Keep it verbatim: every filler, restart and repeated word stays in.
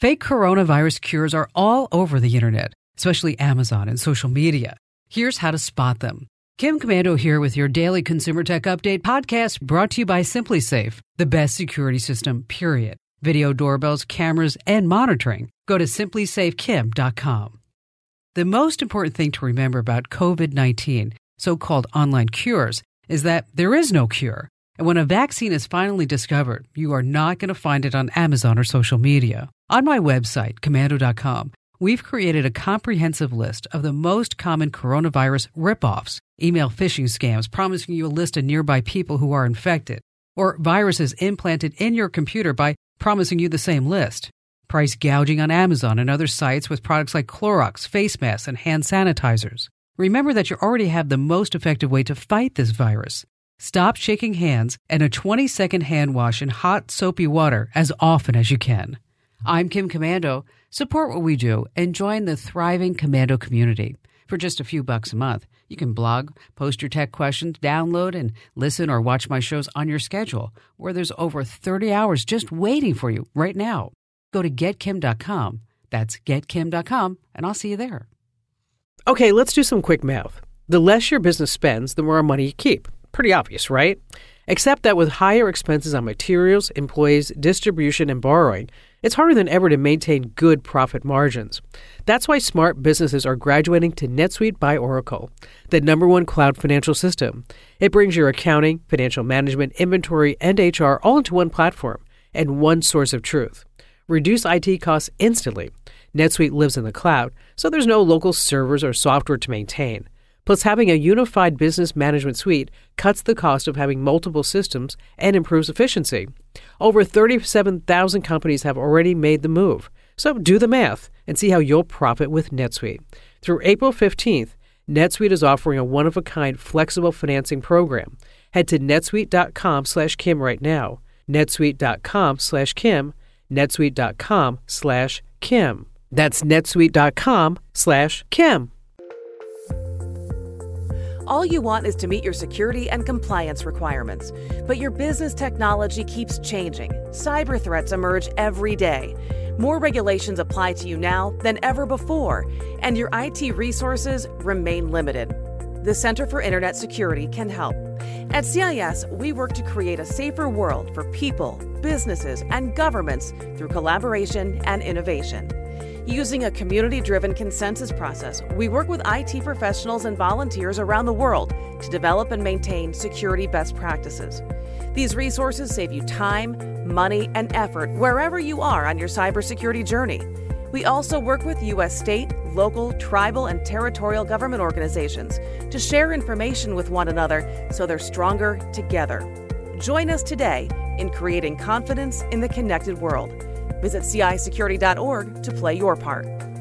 Fake coronavirus cures are all over the internet, especially Amazon and social media. Here's how to spot them. Kim Komando here with your daily Consumer Tech Update podcast brought to you by SimpliSafe, the best security system, period. Video doorbells, cameras, and monitoring. Go to simply safe kim dot com. The most important thing to remember about COVID nineteen, so-called online cures, is that there is no cure. And when a vaccine is finally discovered, you are not going to find it on Amazon or social media. On my website, komando dot com, we've created a comprehensive list of the most common coronavirus ripoffs, email phishing scams promising you a list of nearby people who are infected, or viruses implanted in your computer by promising you the same list. Price gouging on Amazon and other sites with products like Clorox, face masks, and hand sanitizers. Remember that you already have the most effective way to fight this virus. Stop shaking hands and a twenty-second hand wash in hot, soapy water as often as you can. I'm Kim Komando. Support what we do and join the thriving Komando community. For just a few bucks a month, you can blog, post your tech questions, download and listen or watch my shows on your schedule, where there's over thirty hours just waiting for you right now. Go to get kim dot com. That's get kim dot com, and I'll see you there. Okay, let's do some quick math. The less your business spends, the more money you keep. Pretty obvious, right? Except that with higher expenses on materials, employees, distribution, and borrowing, it's harder than ever to maintain good profit margins. That's why smart businesses are graduating to NetSuite by Oracle, the number one cloud financial system. It brings your accounting, financial management, inventory, and H R all into one platform and one source of truth. Reduce I T costs instantly. NetSuite lives in the cloud, so there's no local servers or software to maintain. Plus, having a unified business management suite cuts the cost of having multiple systems and improves efficiency. Over thirty-seven thousand companies have already made the move. So do the math and see how you'll profit with NetSuite. Through April fifteenth, NetSuite is offering a one-of-a-kind flexible financing program. Head to netsuite.com slash Kim right now. netsuite.com slash Kim. netsuite.com slash Kim. That's netsuite.com slash Kim. All you want is to meet your security and compliance requirements. But your business technology keeps changing. Cyber threats emerge every day. More regulations apply to you now than ever before, and your I T resources remain limited. The Center for Internet Security can help. At C I S, we work to create a safer world for people, businesses, and governments through collaboration and innovation. Using a community-driven consensus process, we work with I T professionals and volunteers around the world to develop and maintain security best practices. These resources save you time, money, and effort wherever you are on your cybersecurity journey. We also work with U S state, local, tribal, and territorial government organizations to share information with one another so they're stronger together. Join us today in creating confidence in the connected world. Visit C I security dot org to play your part.